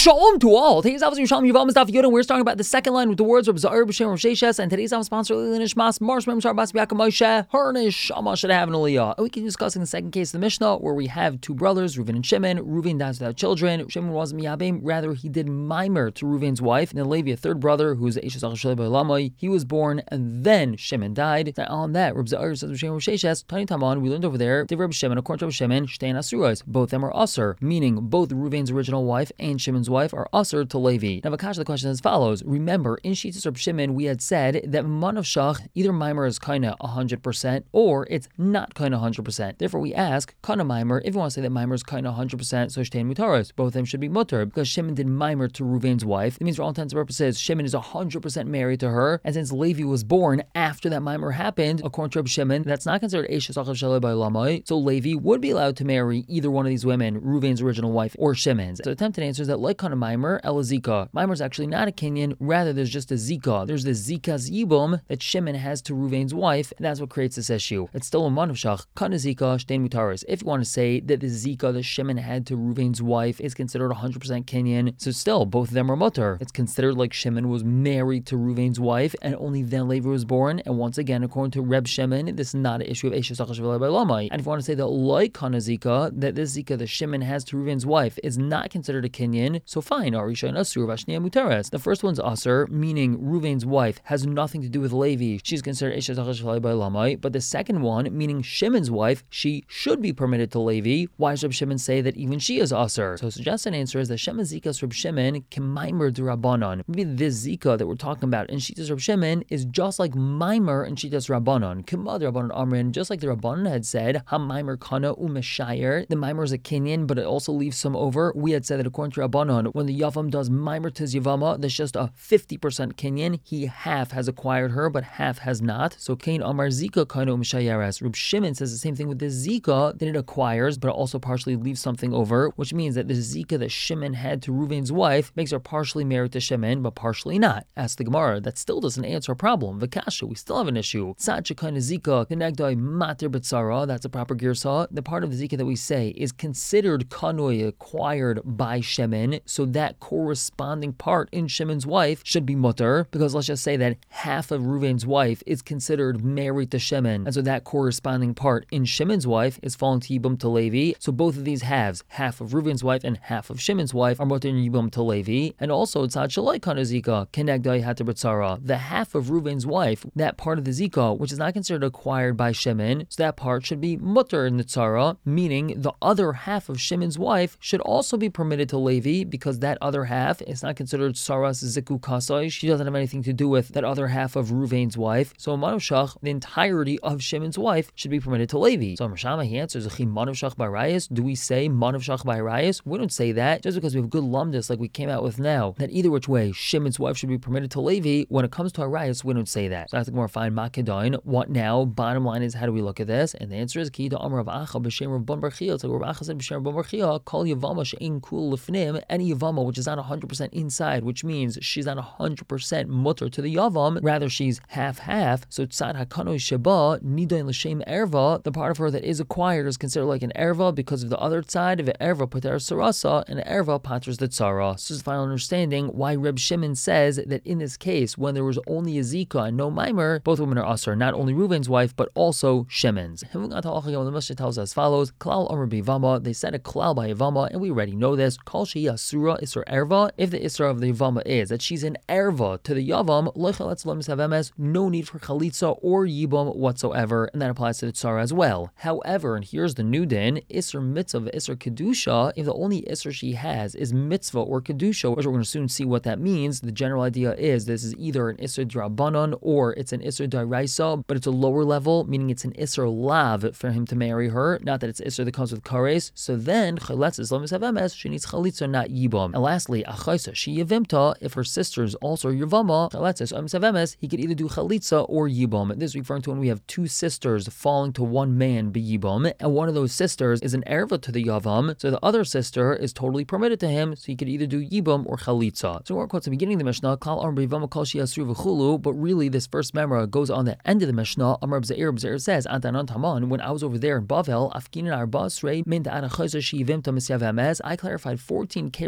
Shalom to all. Today's Avos Yerushalmi Yavamas Daf Yud, and we're starting about the second line with the words of Za'ir B'Shem Rav Sheshes, and today's Avos sponsor Lili Nishmas Marsh Mem Shar Bas B'Yakam Moshe her Neshama should have an Aliyah. And we can be discussing the second case of the Mishnah, where we have two brothers, Reuven and Shimon. Reuven dies without children. Shimon wasn't miyabim, rather he did mimer to Reuven's wife. And then Levi, a third brother, who's Eishes Achashel B'Lamai, he was born, and then Shimon died. Now on that, Rav Za'ir says B'Shem Rav Sheshes, Tani Taman, we learned over there, Divrei Rav Shimon, according to Rav Shimon, Shtein Asuras, both of them are Asur, meaning both Reuven's original wife and Shimon's wife are Asur to Levi. Now, Vakash, the question is as follows. Remember, in Shitas Reb Shimon, we had said that Manav Shach, either Mimer is kinda 100%, or it's not kinda 100%. Therefore, we ask, Kana Mimer, if you want to say that Mimer is kinda 100%, so Shtein Mutaros, both of them should be Mutter, because Shimon did Mimer to Reuven's wife. It means for all intents and purposes, Shimon is 100% married to her, and since Levi was born after that Mimer happened, according to Reb Shimon, that's not considered Eishes Achav Shalei Ba'Lamai, so Levi would be allowed to marry either one of these women, Reuven's original wife or Shimon's. So the attempted answer is that like Kana Mimer, El Zika. Mimer is actually not a Kenyan, rather there's just a Zika. There's the Zika's Yibum that Shimon has to Reuven's wife, and that's what creates this issue. It's still a Manav Shach, Kana Zika, Shtein Mutaris. If you want to say that the Zika that Shimon had to Reuven's wife is considered 100% Kenyan, so still, both of them are mutter. It's considered like Shimon was married to Reuven's wife, and only then Levi was born, and once again, according to Reb Shimon, this is not an issue of Eishes Achav Shalei Ba'Lamai. And if you want to say that like Kana Zika, that this Zika that Shimon has to Reuven's wife is not considered a Kenyan, so fine, Arisha and Asur, Vashniya Muteres. The first one's Asur, meaning Reuven's wife has nothing to do with Levi. She's considered Eishes Achav Shalei Ba'Lamai. But the second one, meaning Shimon's wife, she should be permitted to Levi. Why does Reb Shimon say that even she is Asur? So the suggested answer is that Shema Zika's Reb Shimon can mimer to Rabbanon. Maybe this Zika that we're talking about in Shitas Reb Shimon is just like mimer in Shitas Rabbanon. Kimad Rabbanon Amrin, just like the Rabbanon had said, Ha mimer kana umeshayer. The mimer is a Kenyan, but it also leaves some over. We had said that according to Rabbanon, when the Yavam does mimer to his Yavama, that's just a 50% Kenyan. He half has acquired her, but half has not. So Kain Amar Zika kana umeshayeres. Reb Shimon says the same thing with the Zika that it acquires, but also partially leaves something over, which means that the Zika that Shimon had to Reuven's wife makes her partially married to Shimon, but partially not. Ask the Gemara, that still doesn't answer a problem. Vakasha, we still have an issue. Tzad kind of Zika, Kenegdai Mater B'Tzara, that's a proper girsa. The part of the Zika that we say is considered kanoi, acquired by Shimon, so that corresponding part in Shimon's wife should be mutter, because let's just say that half of Reuven's wife is considered married to Shimon, and so that corresponding part in Shimon's wife is falling to Yibum to Levi. So both of these halves, half of Reuven's wife and half of Shimon's wife, are mutter in Yibum to Levi. And also Tzad Shalai Kana Zika, Kenegdai Hater B'Tzara, the half of Reuven's wife, that part of the Zika, which is not considered acquired by Shimon, so that part should be mutter in the Tzara, meaning the other half of Shimon's wife should also be permitted to Levi, because that other half is not considered Saras Ziku Kasai. She doesn't have anything to do with that other half of Reuven's wife. So Manav Shach, the entirety of Shimon's wife, should be permitted to Levi. So Rashama, he answers, Manav Shach by Rayas. Do we say Manav Shach by Rayas? We don't say that just because we have good lumdus like we came out with now, that either which way Shimon's wife should be permitted to Levi. When it comes to Arayas, we don't say that. So I think more fine Makedain. What now? Bottom line is, how do we look at this? And the answer is Ki to Amar of Acha b'Shem Rav Ban Bar Chia. It's like Rav Acha said b'Shem Rav Ban Bar Chia, Kol Yavama she'in kul lefnim, any Yavama which is not 100% inside, which means she's not 100% mutter to the Yavam, rather she's half-half. So Tzad HaKanoi Sheba, Nidain L'Shem Erva, the part of her that is acquired is considered like an Erva because of the other side of an Erva Pater Sarasa, and an Erva Paters the Tzara. So this is the final understanding why Reb Shimon says that in this case, when there was only a Zika and no Mimer, both women are Asur, not only Reuven's wife, but also Shimon's. The Mishnah tells us as follows, Klal Amar B'Yavama, they said a Klal by Yavama, and we already know this, Kol Shehi Asura Isra Erva, if the Isra of the Yavama is that she's an Erva to the Yavam, no need for Chalitza or Yibam whatsoever, and that applies to the Tzara as well. However, and here's the new din, Isra Mitzvah, Isra Kedusha, if the only Isra she has is Mitzvah or Kedusha, which we're going to soon see what that means, the general idea is this is either an Isra Drabanan or it's an Isra Daraisa, but it's a lower level, meaning it's an Isra Lav for him to marry her, not that it's Isra that comes with Kares. So then, she needs Chalitza, not Yibam. And lastly, Achaisa, she Yavimta, if her sister's also Yavama, he could either do Chalitza or Yibam. This is referring to when we have two sisters falling to one man be Yibam, and one of those sisters is an Erva to the Yavam, so the other sister is totally permitted to him, so he could either do Yibam or Chalitza. So we're quotes the beginning of the Mishnah, Kal Amr B'Yavama Kol Shi Asur V'Chulu, but really this first memra goes on the end of the Mishnah. Amr B'Zair says, Antanan Taman, when I was over there in Bavel, Afkin Arbasrei, Min Ta'ana Chayza Shi Yivimta Misyav Amez, I clarified 14 cases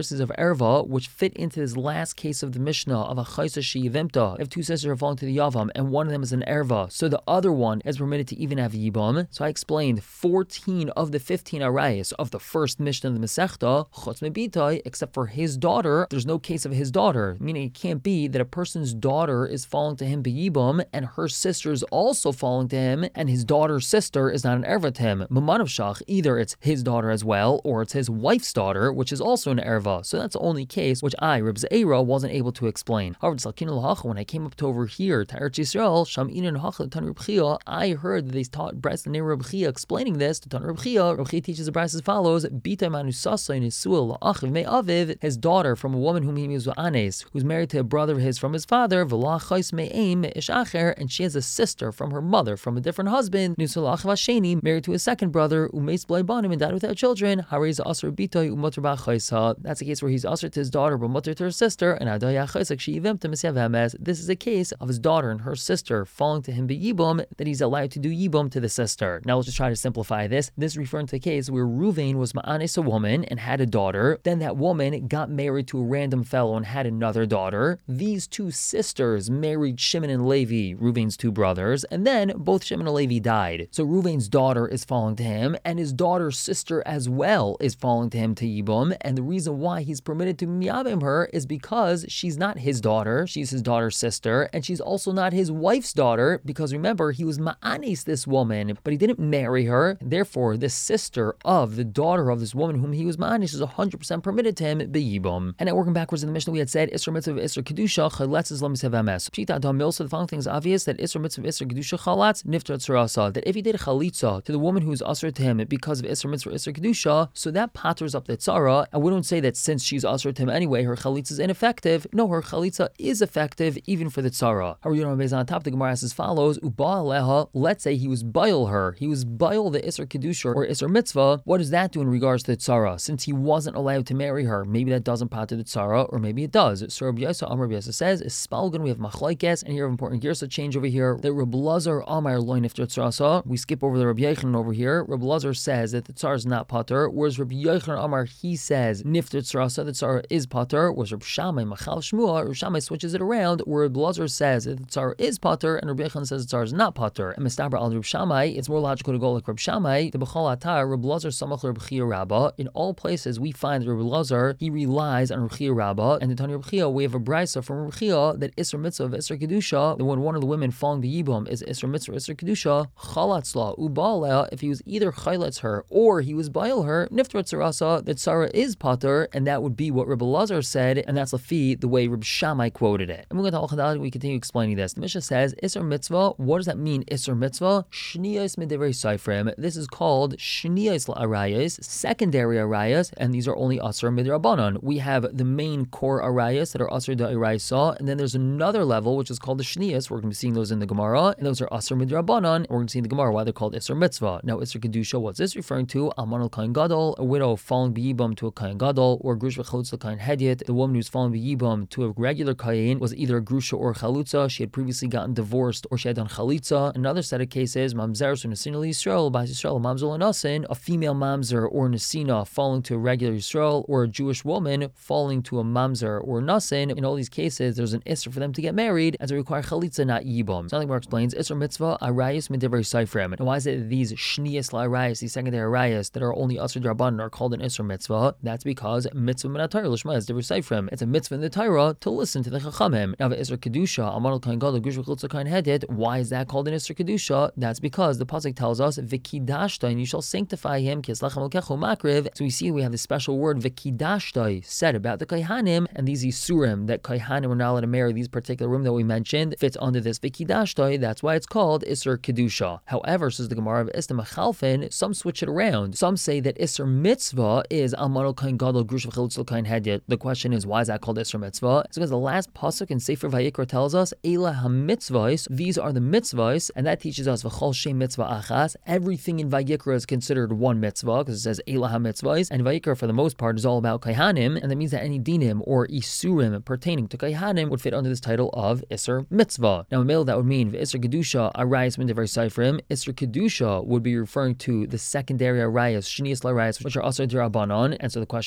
heresies of erva, which fit into this last case of the Mishnah of a chaysa sheyivimta. If two sisters are falling to the yavam and one of them is an erva, so the other one is permitted to even have yibam. So I explained 14 of the 15 arayas of the first Mishnah of the Masechta, chutz mebitai, except for his daughter. There's no case of his daughter, meaning it can't be that a person's daughter is falling to him b'yibam and her sister is also falling to him, and his daughter's sister is not an erva to him. Mamanav shach, either it's his daughter as well, or it's his wife's daughter, which is also an erva. So that's the only case which I, Reb Zeira, wasn't able to explain. However, when I came up to over here to Eretz Yisrael, Sham Inan Hachla Tan Reb Chia, I heard that they taught Bryce the name Reb Chia explaining this to Tan Reb Chia. Reb Chia teaches the Bryce as follows: Bita Manusasa in Yisuel La'achiv Me Aviv, his daughter from a woman whom he was Anes, who's married to a brother of his from his father, V'la Chais Me'aim Ish Acher, and she has a sister from her mother from a different husband, Nusel Achiv Hasheni, married to a second brother, Umeis Blai Banim, and died without children. Hariz Asr Bita Umater Ba Chaisa. That's a case where he's Asr to his daughter, but Mutter to her sister, and Adaya Chaisak Sheivim to Misyav Hames. This is a case of his daughter and her sister falling to him b'yibum, that he's allowed to do yibum to the sister. Now let's just try to simplify this. This is referring to the case where Ruvain was ma'anes a woman and had a daughter. Then that woman got married to a random fellow and had another daughter. These two sisters married Shimon and Levi, Ruvain's two brothers, and then both Shimon and Levi died. So Ruvain's daughter is falling to him, and his daughter's sister as well is falling to him to yibum. And the reason why he's permitted to miyabim her is because she's not his daughter, she's his daughter's sister, and she's also not his wife's daughter, because remember, he was ma'anis this woman, but he didn't marry her. Therefore, the sister of the daughter of this woman whom he was ma'anis is 100% permitted to him b'yibum. And now working backwards in the Mishnah, we had said Isra mitzvah Isra kedusha chalatz is lamisav ms. Pshita adam mil. So the following thing is obvious, that Isra mitzvah Isra kedusha chalatz niftar tzarasa. That if he did a chalitza to the woman who's usher to him because of Isra mitzvah Isra kedusha, so that patters up the tzara. And we don't say that since she's usher to him anyway, her chalitza is ineffective. No, her chalitza is effective even for the tzara. How are you based on top? The Gemara asks as follows: Uba aleha. Let's say he was bail her. He was bail the Isra kedusha or Isra mitzvah. What does that do in regards to the tzara? Since he wasn't allowed to marry her, maybe that doesn't patter the tzara, or maybe it does. So Rabbi Yosef Amar Rabbi Yosef says, "Spalgan." We have machlokes, and here an important girsa change over here. That Rabbi Lazar Amar loy niftar tzarasa. We skip over the Rabbi Yochanan over here. Rabbi Lazar says that the tzara is not pater, whereas Rabbi Yochanan Amar, he says niftar tzarasa, the tzara is pater. Whereas Rabbi Shammai Machal Shmua, Rabbi Shammai switches it around, where Rabbi Lazar says that the tzara is pater, and Rabbi Yochanan says the tzara is not pater. And Mistabra al Rabbi Shammai, it's more logical to go like Rabbi Shammai. The B'chol Atar, Rabbi Lazar Samach Rabbi Chia Rabbah. In all places we find Rabbi Lazar, he relies on Rabbi Chia Rabbah, and in Tanya Rabbi Chia we have a brisa from Rabbi Chia that Isra mitzvah of Isra kedusha, that when one of the women falling the yibum is Isra mitzvah Isra kedusha, chalatzla ubaleh, if he was either chayletz her or he was bail her, niftar tzarasa, that tzara is pater, and that would be what Rabbi Lazar said, and that's lafi the way Rabbi Shammai quoted it. And we're going to Al-Chadal, we continue explaining this. The Mishnah says Isra mitzvah. What does that mean? Isra mitzvah shniyos midevrei seifrim. This is called shniyos la'arayos, secondary arayos, and these are only asr midrabanan. We have the main core arayos that are asr da'iraisa, and then there's another level which is called the shniyos. We're going to be seeing those in the Gemara, and those are asr midrabanan. We're going to see in the Gemara why they're called Isra mitzvah. Now Isra kedusha, what's this referring to? Alman al kain gadol, a widow falling b'yibam to a kain gadol, or grush v'chalutza kain hedyet. The woman who's falling b'yibam to a regular kain was either a grusha or a chalutza. She had previously gotten divorced, or she had done chalitza. Another set of cases, mamzer or nesina l'Yisrael, b'as Yisrael mamzer l'nasin, a female mamzer or nesina falling to a regular Yisrael, or a Jewish woman falling to a mamzer or nasin. In all these cases, there's an isra for them to get married, as it requires chalitza, not yibam. Something more explains Isra mitzvah arayos midivrei seifrim. And why is it that these shniyos la'arayos, these secondary arayos that are only asr d'rabanan, are called an Isra mitzvah? That's because mitzvah min ha'Torah l'shma is divrei seifrim. It's a mitzvah in the Torah to listen to the chachamim. Now the Isra kedusha amal kain gadol grush v'chalutza kain hedyet. Why is that called an Isra kedusha? That's because the pasuk tells us v'kidashta, and you shall sanctify him kislachem l'kechu makriv. So we see we have the special word v'kidashta said about the kaihanim, and these isurim that kaihanim were not allowed to marry, these particular women that we mentioned, fits under this v'kidashta. That's why it's called Isra kedusha. However, says the Gemara of Istam Achalfin, some switch it around. Some say that Isra mitzvah is Amal kain gadol grush v'chalutza kain hedyet. The question is, why is that called Isra mitzvah? It's because the last pasuk in Sefer Vayikra tells us Eila ha-mitzvahs, these are the mitzvahs, and that teaches us v'chol shem mitzvah achas. Everything in Vayikra is considered one mitzvah because it says Eila ha-mitzvahs, and Vayikra for the most part is all about kaihanim, and that means that any dinim or isurim pertaining to kaihanim would fit under this title of Isra mitzvah. Now in middle that would mean Isra kedusha arayos min divrei seifrim. Isra kedusha would be referring to the secondary arayos, shniyos la'arayos, which are asr d'rabanan, and so the question is, why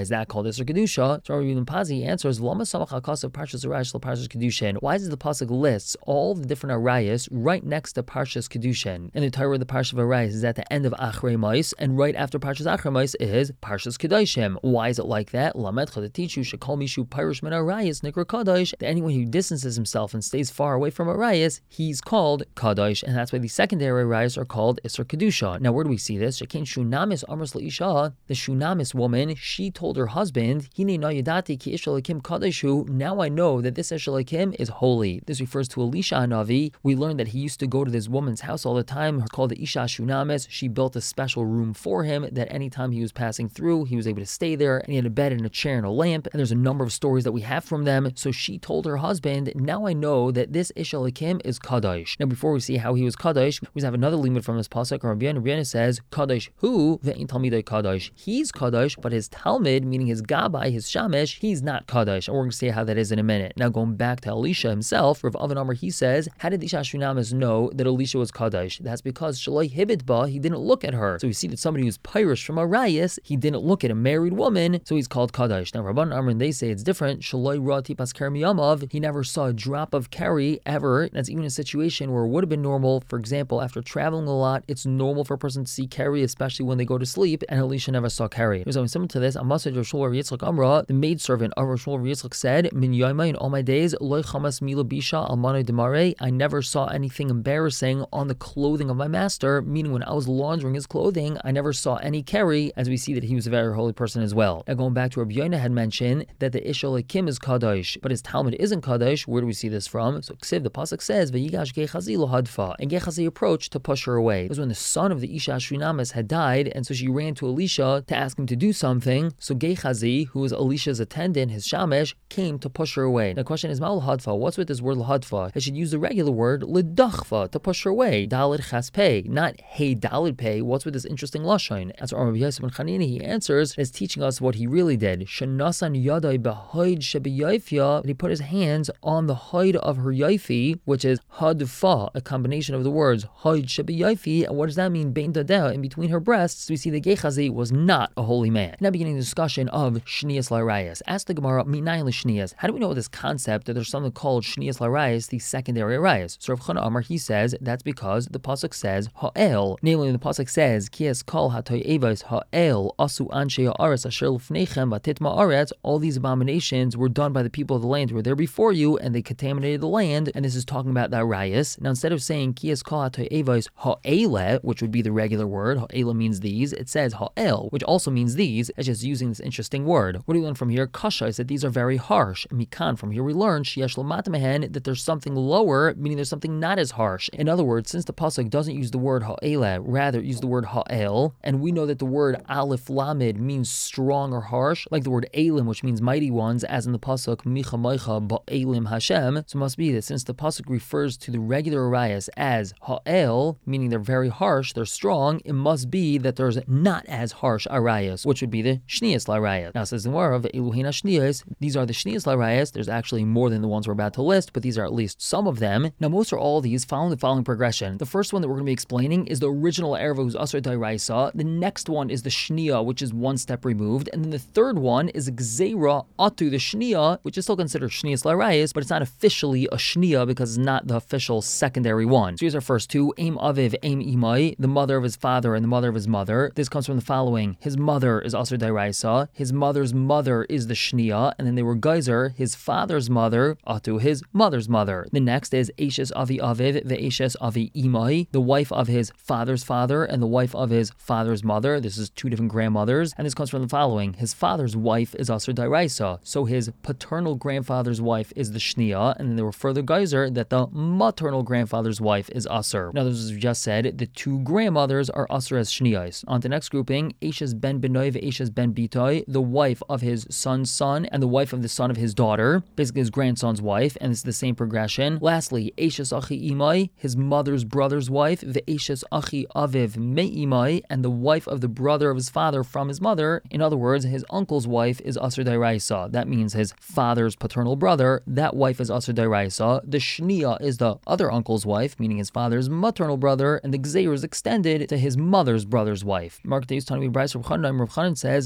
is that called Isser Kedusha? So Rabbi Pazi answers, Lama Samach HaKasav Parshas Arayos Parshas Kedushin. Why does the pasuk lists all the different Arayos right next to Parshas Kedushin? And the Torah of the Parsha of Arayos is at the end of Achrei Mos, and right after Parshas Achrei Mos is Parshas Kedoshim. Why is it like that? Lamed to teach you Shekol Mishu Pirish Min Arayos Nikra Kadosh. That anyone who distances himself and stays far away from Arayos, he's called Kadosh, and that's why the secondary Arayos are called Isser Kedusha. Now, where do we see this? Shekein Shunamis Amros Leisha, the Shunamis woman, she told her husband, Hine Na Yadati Ki Ish Elokim Kadoshu. Now I know that this Ish Elokim is holy. This refers to Elisha Hanavi. We learned that he used to go to this woman's house all the time, called the Isha Shunamis. She built a special room for him that anytime he was passing through, he was able to stay there, and he had a bed and a chair and a lamp. And there's a number of stories that we have from them. So she told her husband, now I know that this Ish Elokim is Kadosh. Now, before we see how he was Kadosh, we have another limud from this pasuk. Rabbi Yana says, Kadosh who ve'in talmidei Kadosh. He's Kadosh, but his Talmud, meaning his Gabai, his Shamish, he's not Kadosh. And we're going to see how that is in a minute. Now, going back to Elisha himself, Rav Avan Amar, he says, how did Isha Shunamis know that Elisha was Kadosh? That's because Shaloi Hibit Ba, he didn't look at her. So we see that somebody who's Pirish from Arayos, he didn't look at a married woman, so he's called Kadosh. Now, Rabban Amar, they say it's different. Shaloi Ra Tipas Keri Miyamav, he never saw a drop of Keri ever. That's even a situation where it would have been normal. For example, after traveling a lot, it's normal for a person to see Keri, especially when they go to sleep, and Elisha never saw Keri. It was something similar to this. A message of Shmuel Yitzchak Amra, the maidservant of Shmuel Yitzchak said, Min Yaima, in all my days, Loi Chamas Mila Bisha Almano Demare, I never saw anything embarrassing on the clothing of my master, meaning when I was laundering his clothing, I never saw any Keri, as we see that he was a very holy person as well. Now, going back to Rabbi Yoina had mentioned that the Ish Elokim is Kadosh, but his Talmud isn't Kadosh. Where do we see this from? So Ksiv, the pasuk says, V'yigash Gechazi lo hadfa, and Gechazi approached to push her away. It was when the son of the Isha Shunamis had died, and so she ran to Elisha to ask him to do something. So Gechazi, who was Elisha's attendant, his Shamish, came to push her away. Now, the question is, Ma'ul hadfa, what's with this word lahadfa? I should use the regular word lidachfa, to push her away. Dalid chas pei, not hey dalid pei. What's with this interesting lashon? As Rabbi Yosef ben Chanina, he answers, is teaching us what he really did. Shenasan yadai behoid shebiyafia, that he put his hands on the hide of her yaifi, which is hadfa, a combination of the words hide shebiyaifi. And what does that mean? Bein dadeh, in between her breasts. We see that Gechazi was not a holy man. Now, beginning the discussion of Shnias Larayas. Ask the Gemara, Minayin L'Shnias. How do we know this concept that there's something called Shnias Larayas, the secondary Arayas? So Rav Chana Amar, he says that's because the pasuk says ha'el. Namely, the pasuk says Kies kol hatoy evos ha'el asu anshe ha'aretz asher l'fneichem v'titma aretz. All these abominations were done by the people of the land who were there before you, and they contaminated the land. And this is talking about the Arayas. Now, instead of saying Kies kol hatoy evos ha'ele, which would be the regular word, ha'ele means these, it says ha'el, which also means these. It's just using this interesting word. What do we learn from here? Kasha is that these are very harsh. And mikan, from here we learn sheyesh l'mat mehen, that there's something lower, meaning there's something not as harsh. In other words, since the pasuk doesn't use the word ha'ele, rather use the word ha'el, and we know that the word aleph lamed means strong or harsh, like the word elim, which means mighty ones, as in the pasuk micha meicha ba'elim Hashem. So it must be that since the pasuk refers to the regular arayas as ha'el, meaning they're very harsh, they're strong, it must be that there's not as harsh arayas, which would be the shnias l'arayas. Now, says the Gemara of Eluhina shnias, these are the shnias l'arayas. There's actually more than the ones we're about to list, but these are at least some of them. Now, most or all of these follow the following progression. The first one that we're going to be explaining is the original erva, who's asr d'oraisa. The next one is the shnia, which is one step removed, and then the third one is gzeira atu, the shnia, which is still considered shnias l'arayas, but it's not officially a shnia because it's not the official secondary one. So here's our first two: aim aviv, aim imai, the mother of his father and the mother of his mother. This comes from the following: his mother is asr d'oraisa, his mother's mother is the shnia, and then they were geyser, his father's mother atu, his mother's mother. The next is Eshes Avi Aviv, the Eshes Avi Imai, the wife of his father's father and the wife of his father's mother. This is two different grandmothers, and this comes from the following: his father's wife is Asr Dairaisa, so his paternal grandfather's wife is the Shnia, and then there were further geyser that the maternal grandfather's wife is Asr. Now, as we just said, the two grandmothers are Asr as Shniais. On to the next grouping: Eshes Ben Benoi, Eshes Ben Bitoi, the wife of his son's son and the wife of the son of his daughter, basically his grandson's wife, and it's the same progression. Lastly, Eshes Achi Imai, his mother's brother's wife, the Eshes Achi Aviv Me Imai, and the wife of the brother of his father from his mother. In other words, his uncle's wife is Asr Dairaisa. That means his father's paternal brother. That wife is Asr Dairaisa. The Shnia is the other uncle's wife, meaning his father's maternal brother, and the Gzeir is extended to his mother's brother's wife. Mark Deus Tanami Bryce Rav Chanan says, Kul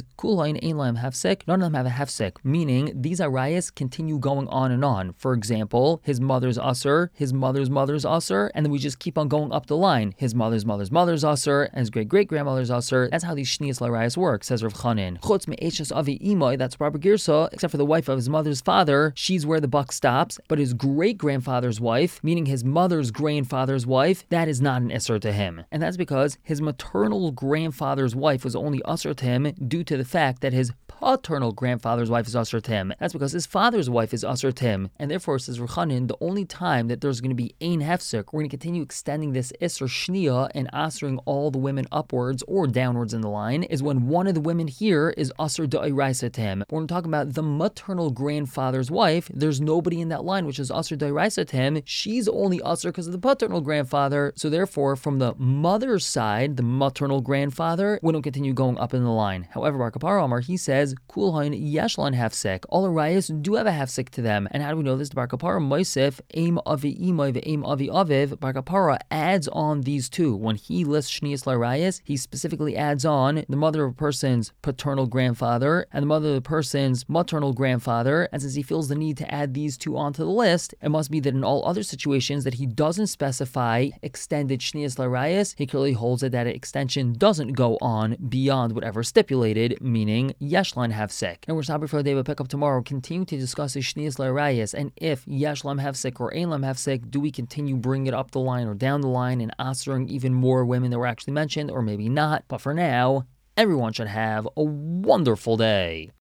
hain ein lahem hefsek. None of them have a hefsek, meaning these arayas continue going on and on. For example, his mother's usher, his mother's mother's usher, and then we just keep on going up the line. His mother's mother's mother's usher, and his great great grandmother's usher. That's how these shnias l'arayas work, says Rav Chanin. Chutz me'eshes avi imoy, that's proper girsa, except for the wife of his mother's father, she's where the buck stops. But his great grandfather's wife, meaning his mother's grandfather's wife, that is not an isser to him, and that's because his maternal grandfather's wife was only usher to him due to the fact that his paternal grandfather's wife is usher to him. That's because his father's wife is usher to him, and therefore, says Rav Chanin, the only time that there's going to be ein hefsek, we're going to continue extending this isser shnia and answering all the women upwards or downwards in the line, is when one of the women here is usher da'iraisa to him. But when we're talking about the maternal grandfather's wife, there's nobody in that line which is usher da'iraisa to him. She's only usher because of the paternal grandfather. So therefore, from the mother's side, the maternal grandfather, we don't continue going up in the line. However, Bar Kapara Amar, he says, Kulhain yeshlan hefsek. All arayas do have a hefsek to them. And how do we know this? Bar Kapara Moisef, aim avi imay ve'aim avi aviv. Bar Kapara adds on these two. When he lists shnias l'arayas, he specifically adds on the mother of a person's paternal grandfather and the mother of the person's maternal grandfather. And since he feels the need to add these two onto the list, it must be that in all other situations that he doesn't specify extended shnias l'arayas, he clearly holds it that extension doesn't go on beyond whatever stipulated, meaning yeshlan hefsek. And we're stopping for the day, but pick up tomorrow. Continue to discuss the shnias l'arayas, and if yeshlam hefsek or ein lam hefsek, do we continue bringing it up the line or down the line and answering even more women that were actually mentioned, or maybe not? But for now, everyone should have a wonderful day.